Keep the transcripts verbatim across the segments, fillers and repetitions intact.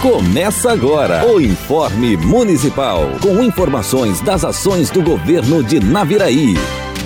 Começa agora o Informe Municipal, com informações das ações do governo de Naviraí.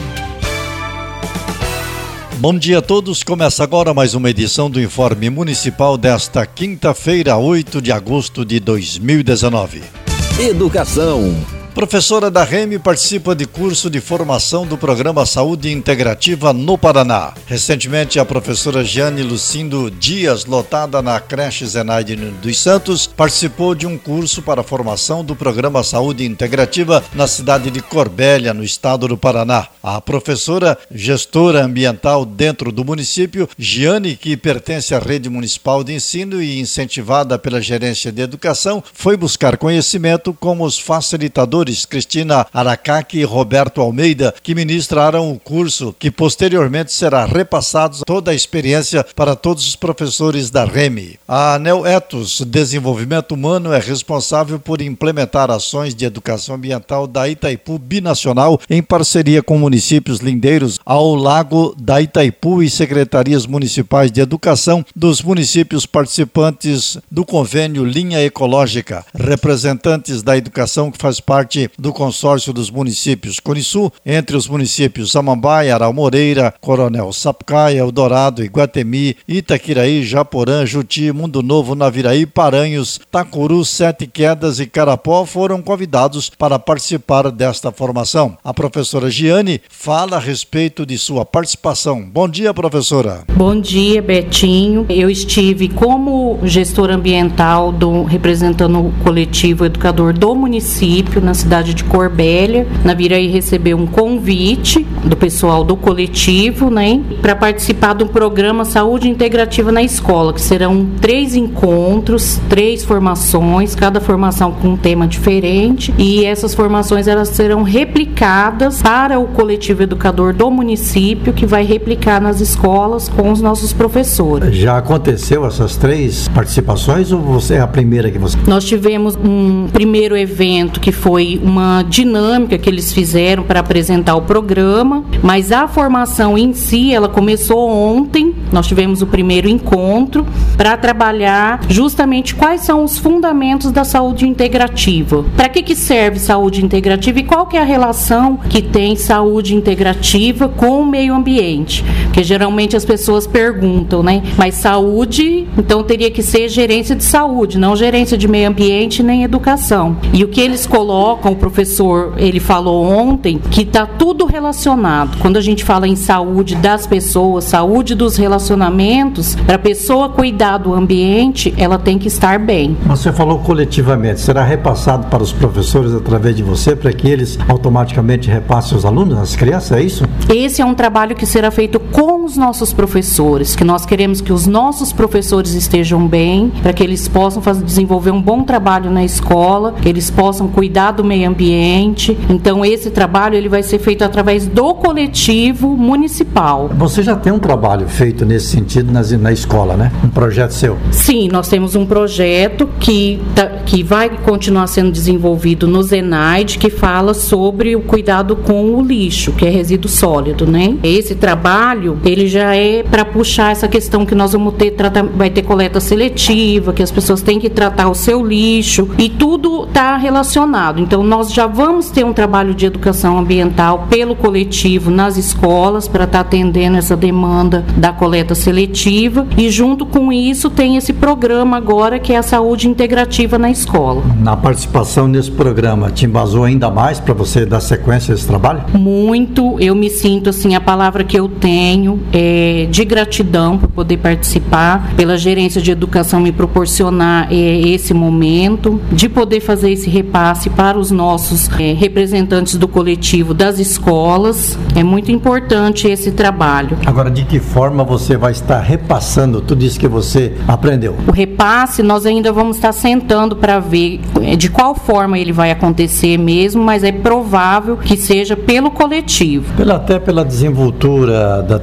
Bom dia a todos, começa agora mais uma edição do Informe Municipal desta quinta-feira, oito de agosto de dois mil e dezenove. Educação. Professora da R E M participa de curso de formação do Programa Saúde Integrativa no Paraná. Recentemente, a professora Jeane Lucindo Dias, lotada na creche Zenaide dos Santos, participou de um curso para a formação do Programa Saúde Integrativa na cidade de Corbélia, no estado do Paraná. A professora, gestora ambiental dentro do município, Jeane, que pertence à rede municipal de ensino e incentivada pela gerência de educação, foi buscar conhecimento com os facilitadores Cristina Aracaki e Roberto Almeida, que ministraram o curso, que posteriormente será repassado toda a experiência para todos os professores da R E M. A ANEL Etos Desenvolvimento Humano é responsável por implementar ações de educação ambiental da Itaipu Binacional em parceria com municípios lindeiros ao Lago da Itaipu e secretarias municipais de educação dos municípios participantes do convênio Linha Ecológica, representantes da educação que faz parte do consórcio dos municípios Coniçu, entre os municípios Samambaia, Aral Moreira, Coronel Sapucaia, Eldorado, Iguatemi, Itaquiraí, Japorã, Juti, Mundo Novo, Naviraí, Paranhos, Tacuru, Sete Quedas e Carapó foram convidados para participar desta formação. A professora Jeane fala a respeito de sua participação. Bom dia, professora. Bom dia, Betinho. Eu estive como gestora ambiental do, representando o coletivo educador do município na cidade de Corbélia. Naviraí recebeu um convite do pessoal do coletivo, né, para participar do programa Saúde Integrativa na Escola, que serão três encontros, três formações, cada formação com um tema diferente, e essas formações elas serão replicadas para o coletivo educador do município, que vai replicar nas escolas com os nossos professores. Já aconteceu essas três participações ou você é a primeira que você... Nós tivemos um primeiro evento que foi uma dinâmica que eles fizeram para apresentar o programa, mas a formação em si, ela começou ontem. Nós tivemos o primeiro encontro para trabalhar justamente quais são os fundamentos da saúde integrativa. Para que que serve saúde integrativa e qual que é a relação que tem saúde integrativa com o meio ambiente? Porque geralmente as pessoas perguntam, né? Mas saúde, então teria que ser gerência de saúde, não gerência de meio ambiente nem educação. E o que eles colocam, o professor, ele falou ontem, que está tudo relacionado. Quando a gente fala em saúde das pessoas, saúde dos relacionamentos, para a pessoa cuidar do ambiente, ela tem que estar bem. Você falou coletivamente, será repassado para os professores através de você, para que eles automaticamente repassem os alunos, as crianças, é isso? Esse é um trabalho que será feito com os nossos professores, que nós queremos que os nossos professores estejam bem, para que eles possam fazer, desenvolver um bom trabalho na escola, que eles possam cuidar do meio ambiente. Então esse trabalho ele vai ser feito através do coletivo municipal. Você já tem um trabalho feito nesse sentido na, na escola, né? Um projeto seu? Sim, nós temos um projeto que, tá, que vai continuar sendo desenvolvido no Zenaide, que fala sobre o cuidado com o lixo, que é resíduo sólido, né? Esse trabalho, ele já é para puxar essa questão que nós vamos ter, trata, vai ter coleta seletiva, que as pessoas têm que tratar o seu lixo, e tudo está relacionado. Então nós já vamos ter um trabalho de educação ambiental pelo coletivo nas escolas para estar tá atendendo essa demanda da coleta seletiva, e junto com isso tem esse programa agora que é a saúde integrativa na escola. Na participação nesse programa, te embasou ainda mais para você dar sequência a esse trabalho? Muito, eu me sinto assim, a palavra que eu tenho é de gratidão por poder participar, pela gerência de educação me proporcionar é, esse momento, de poder fazer esse repasse para os nossos é, representantes do coletivo das escolas. É muito importante esse trabalho. Agora, de que forma você vai estar repassando tudo isso que você aprendeu? O repasse, nós ainda vamos estar sentando para ver de qual forma ele vai acontecer mesmo, mas é provável que seja pelo coletivo. Pela, até pela desenvoltura da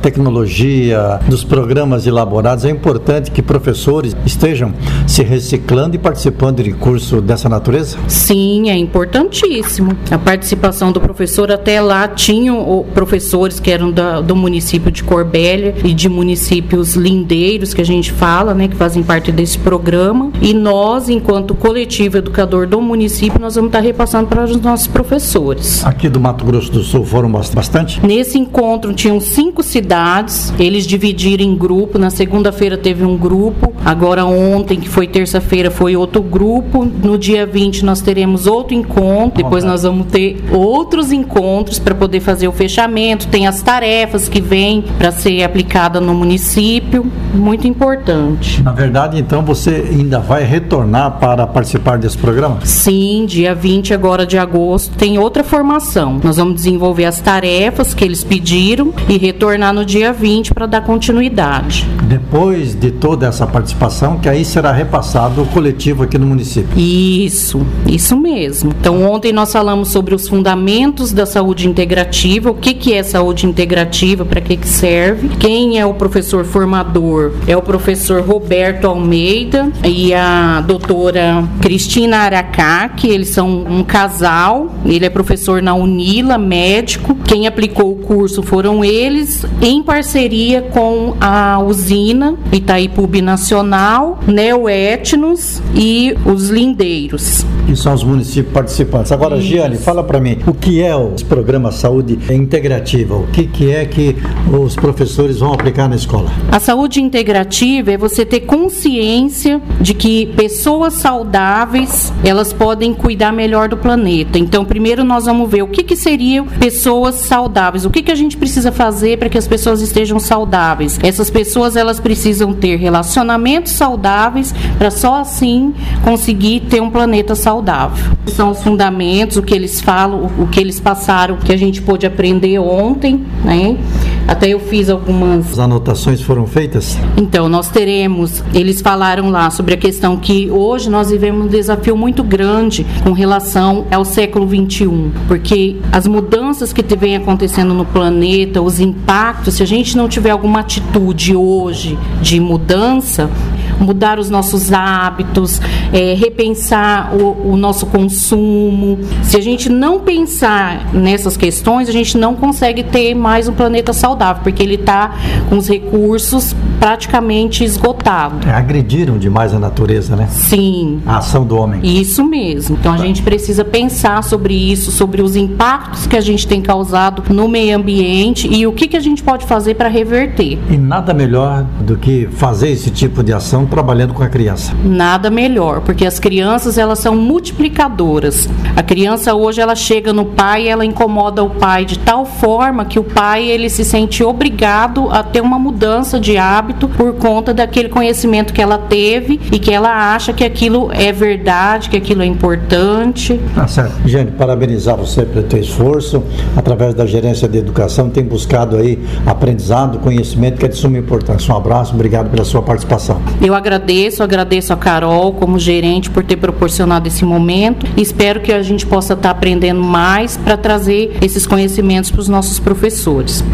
tecnologia, dos programas elaborados. É importante que professores estejam se reciclando e participando de curso dessa natureza? Sim, é importantíssimo. A participação do professor, até lá tinham professores que eram da, do município de Corbélia e de municípios lindeiros, que a gente fala, né, que fazem parte desse programa. E nós, enquanto coletivo educador do município, nós vamos estar repassando para os nossos professores. Aqui do Mato Grosso do Sul foram bastante? Nesse encontro tinham cinco cidades, eles dividiram em grupo. Na segunda-feira teve um grupo, agora ontem, que foi terça-feira, foi outro grupo. No dia vinte nós teremos outro encontro, depois nós vamos ter outros encontros para poder fazer o fechamento. Tem as tarefas que vêm para ser aplicada no município, muito importante. Na verdade, então, você ainda vai retornar para participar desse programa? Sim, dia vinte agora de agosto tem outra formação. Nós vamos desenvolver as tarefas que eles pediram e retornar no dia vinte para dar continuidade. Depois de toda essa participação, que aí será repassado o coletivo aqui no município. Isso, isso mesmo. Então, ontem nós falamos sobre os fundamentos da saúde integrativa, o que, que é saúde integrativa, para que, que serve. Quem é o professor formador? É o professor Roberto Almeida e a doutora Cristina Aracá, que eles são um casal. Ele é professor na Unila, médico. Quem aplicou o curso foram eles, em parceria com a usina Itaipu Binacional, Neoetnos e os Lindeiros. Que são os municípios participantes. Agora, isso. Giane, fala para mim, o que é o programa Saúde Integrativa? O que, que é que os professores vão aplicar na escola? A saúde integrativa é você ter consciência de que pessoas saudáveis, elas podem cuidar melhor do planeta. Então, primeiro nós vamos ver o que, que seriam pessoas saudáveis. O que, que a gente precisa fazer para que as pessoas estejam saudáveis? Essas pessoas, elas precisam ter relacionamentos saudáveis para só assim conseguir ter um planeta saudável. São os fundamentos, o que eles falam, o que eles passaram, que a gente pôde aprender ontem, né? Até eu fiz algumas... As anotações foram feitas? Então, nós teremos, eles falaram lá sobre a questão que hoje nós vivemos um desafio muito grande com relação ao século vinte e um, porque as mudanças que vêm acontecendo no planeta, os impactos, se a gente não tiver alguma atitude hoje de mudança, mudar os nossos hábitos, é, repensar o, o nosso consumo. Se a gente não pensar nessas questões, a gente não consegue ter mais um planeta saudável, porque ele está com os recursos praticamente esgotados. É, agrediram demais a natureza, né? Sim. A ação do homem. Isso mesmo. Então a gente precisa pensar sobre isso, sobre os impactos que a gente tem causado no meio ambiente e o que, que a gente pode fazer para reverter. E nada melhor do que fazer esse tipo de ação trabalhando com a criança. Nada melhor, porque as crianças, elas são multiplicadoras. A criança hoje, ela chega no pai e ela incomoda o pai de tal forma que o pai, ele se sente obrigado a ter uma mudança de hábito por conta daquele conhecimento que ela teve e que ela acha que aquilo é verdade, que aquilo é importante. Tá certo. Gente, parabenizar você pelo teu esforço. Através da Gerência de Educação, tem buscado aí aprendizado, conhecimento, que é de suma importância. Um abraço, obrigado pela sua participação. Eu agradeço, agradeço a Carol como gerente por ter proporcionado esse momento e espero que a gente possa estar aprendendo mais para trazer esses conhecimentos para os nossos professores.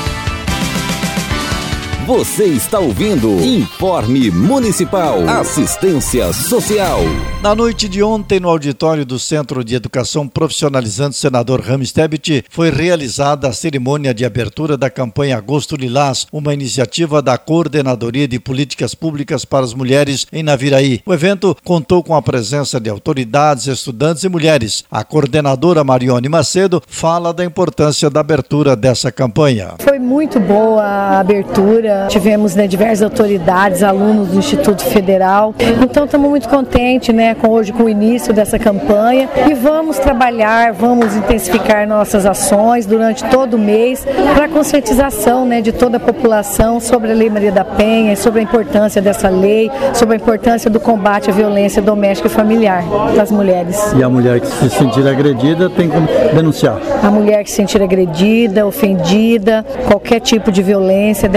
Você está ouvindo Informe Municipal. Assistência Social. Na noite de ontem, no auditório do Centro de Educação Profissionalizante Senador Rames Tebet, foi realizada a cerimônia de abertura da campanha Agosto Lilás, uma iniciativa da Coordenadoria de Políticas Públicas para as Mulheres em Naviraí. O evento contou com a presença de autoridades, estudantes e mulheres. A coordenadora Marione Macedo fala da importância da abertura dessa campanha. Foi muito boa a abertura. Tivemos, né, diversas autoridades, alunos do Instituto Federal. Então estamos muito contentes, né, com, hoje com o início dessa campanha e vamos trabalhar, vamos intensificar nossas ações durante todo o mês para a conscientização, né, de toda a população sobre a Lei Maria da Penha, sobre a importância dessa lei, sobre a importância do combate à violência doméstica e familiar das mulheres. E a mulher que se sentir agredida tem como denunciar? A mulher que se sentir agredida, ofendida, qualquer tipo de violência deve procurar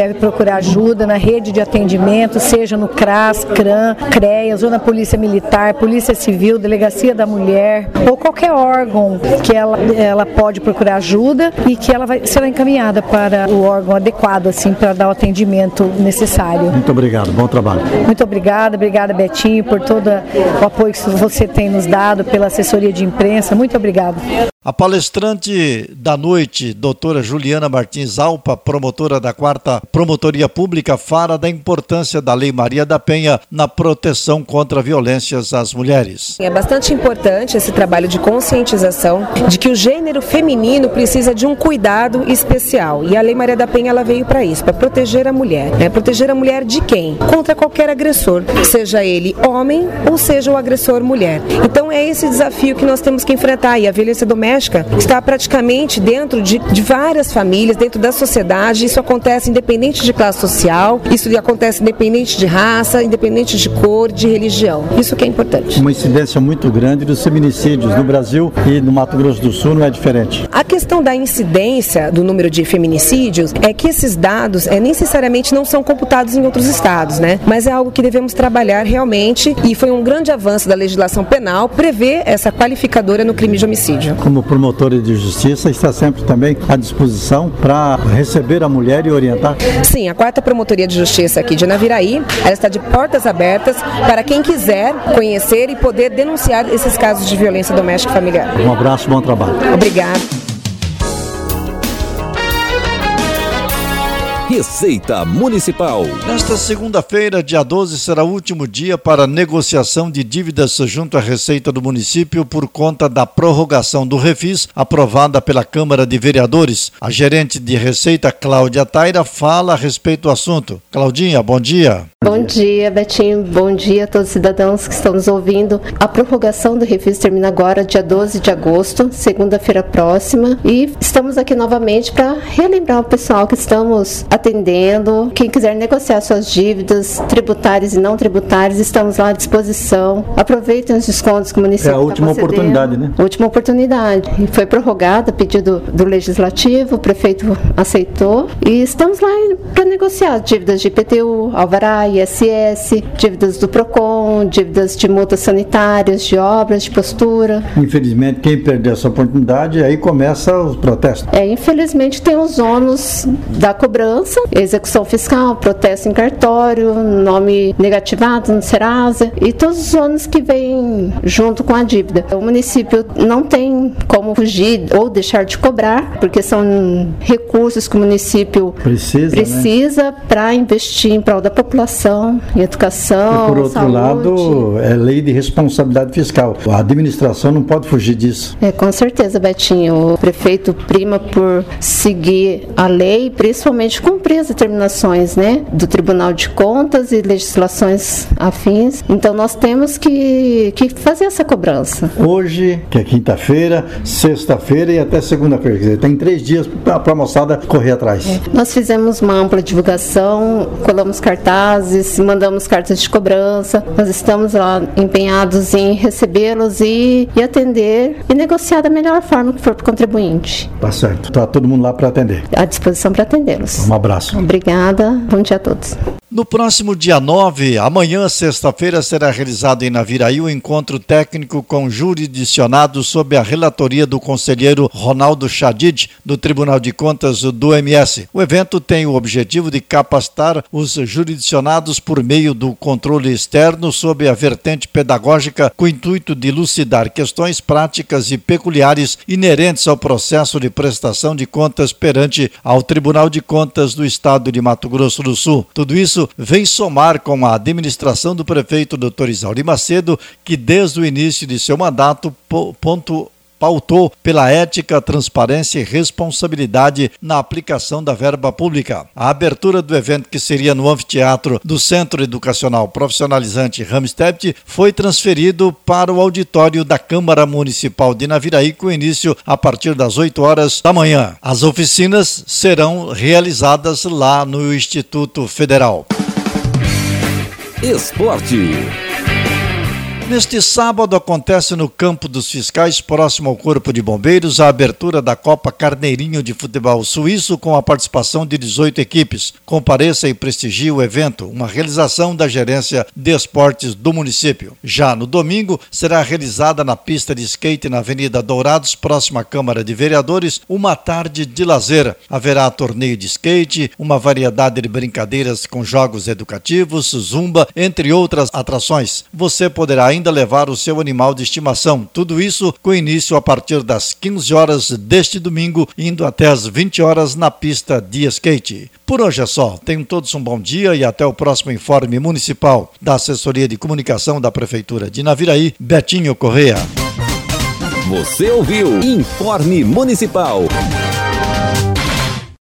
procurar ajuda na rede de atendimento, seja no CRAS, CRAM, CREAS ou na Polícia Militar, Polícia Civil, Delegacia da Mulher ou qualquer órgão que ela, ela pode procurar ajuda e que ela vai será encaminhada para o órgão adequado assim para dar o atendimento necessário. Muito obrigado, bom trabalho. Muito obrigada, obrigada Betinho por todo o apoio que você tem nos dado, pela assessoria de imprensa, muito obrigada. A palestrante da noite, doutora Juliana Martins Alpa, promotora da quarta Promotoria Pública, fala da importância da Lei Maria da Penha na proteção contra violências às mulheres. É bastante importante esse trabalho de conscientização de que o gênero feminino precisa de um cuidado especial. E a Lei Maria da Penha ela veio para isso, para proteger a mulher. Né? Proteger a mulher de quem? Contra qualquer agressor, seja ele homem ou seja o agressor mulher. Então é esse desafio que nós temos que enfrentar. E a violência doméstica está praticamente dentro de, de várias famílias, dentro da sociedade. Isso acontece independente de classe social, isso acontece independente de raça, independente de cor, de religião. Isso que é importante. Uma incidência muito grande dos feminicídios no Brasil e no Mato Grosso do Sul não é diferente. A questão da incidência do número de feminicídios é que esses dados é, necessariamente não são computados em outros estados, né? Mas é algo que devemos trabalhar realmente e foi um grande avanço da legislação penal prever essa qualificadora no crime de homicídio. Como promotora de justiça, está sempre também à disposição para receber a mulher e orientar? Sim, a quarta Promotoria de Justiça aqui de Naviraí, ela está de portas abertas para quem quiser conhecer e poder denunciar esses casos de violência doméstica e familiar. Um abraço, bom trabalho. Obrigada. Receita Municipal. Nesta segunda-feira, dia doze, será o último dia para negociação de dívidas junto à Receita do município por conta da prorrogação do refis aprovada pela Câmara de Vereadores. A gerente de Receita, Cláudia Taira, fala a respeito do assunto. Claudinha, bom dia. Bom dia, Betinho. Bom dia a todos os cidadãos que estão nos ouvindo. A prorrogação do refis termina agora, dia doze de agosto, segunda-feira próxima. E estamos aqui novamente para relembrar o pessoal que estamos atendendo. Quem quiser negociar suas dívidas tributárias e não tributárias, estamos lá à disposição. Aproveitem os descontos que o município está concedendo. É a última oportunidade, né? Última oportunidade. E foi prorrogada a pedido do Legislativo, o prefeito aceitou. E estamos lá para negociar dívidas de I P T U, Alvará, I S S, dívidas do PROCON, dívidas de multas sanitárias, de obras, de postura. Infelizmente, quem perdeu essa oportunidade, aí começa os protestos. É, infelizmente tem os ônus da cobrança, execução fiscal, protesto em cartório, nome negativado no Serasa e todos os ônus que vêm junto com a dívida. O município não tem como fugir ou deixar de cobrar, porque são recursos que o município precisa, precisa né? para investir em prol da população, em educação, e por outro saúde. Lado, é lei de responsabilidade fiscal. A administração não pode fugir disso. É, com certeza, Betinho. O prefeito prima por seguir a lei, principalmente cumprir as determinações, né, do Tribunal de Contas e legislações afins. Então, nós temos que, que fazer essa cobrança. Hoje, que é quinta-feira, sexta-feira e até segunda-feira. Quer dizer, tem três dias para a moçada correr atrás. É. Nós fizemos uma ampla divulgação, colamos cartazes, mandamos cartas de cobrança. Nós estamos lá empenhados em recebê-los e, e atender e negociar da melhor forma que for para o contribuinte. Tá certo. Está todo mundo lá para atender. À disposição para atendê-los. Um abraço. Obrigada. Bom dia a todos. No próximo dia nove, amanhã, sexta-feira, será realizado em Naviraí o encontro técnico com jurisdicionados sob a relatoria do conselheiro Ronaldo Chadid, do Tribunal de Contas do M S. O evento tem o objetivo de capacitar os jurisdicionados por meio do controle externo sob a vertente pedagógica, com o intuito de elucidar questões práticas e peculiares inerentes ao processo de prestação de contas perante ao Tribunal de Contas do Estado de Mato Grosso do Sul. Tudo isso vem somar com a administração do prefeito doutor Isauri Macedo, que desde o início de seu mandato ponto, pautou pela ética, transparência e responsabilidade na aplicação da verba pública. A abertura do evento, que seria no anfiteatro do Centro Educacional Profissionalizante Ramstedt, foi transferido para o auditório da Câmara Municipal de Naviraí, com início a partir das oito horas da manhã. As oficinas serão realizadas lá no Instituto Federal. Esporte. Neste sábado acontece no Campo dos Fiscais, próximo ao Corpo de Bombeiros, a abertura da Copa Carneirinho de Futebol Suíço com a participação de dezoito equipes. Compareça e prestigie o evento, uma realização da Gerência de Esportes do município. Já no domingo, será realizada na pista de skate na Avenida Dourados, próxima à Câmara de Vereadores, uma tarde de lazer. Haverá torneio de skate, uma variedade de brincadeiras com jogos educativos, zumba, entre outras atrações. Você poderá ainda levar o seu animal de estimação. Tudo isso com início a partir das quinze horas deste domingo, indo até as vinte horas na pista de skate. Por hoje é só. Tenham todos um bom dia e até o próximo Informe Municipal da Assessoria de Comunicação da Prefeitura de Naviraí, Betinho Correia. Você ouviu Informe Municipal.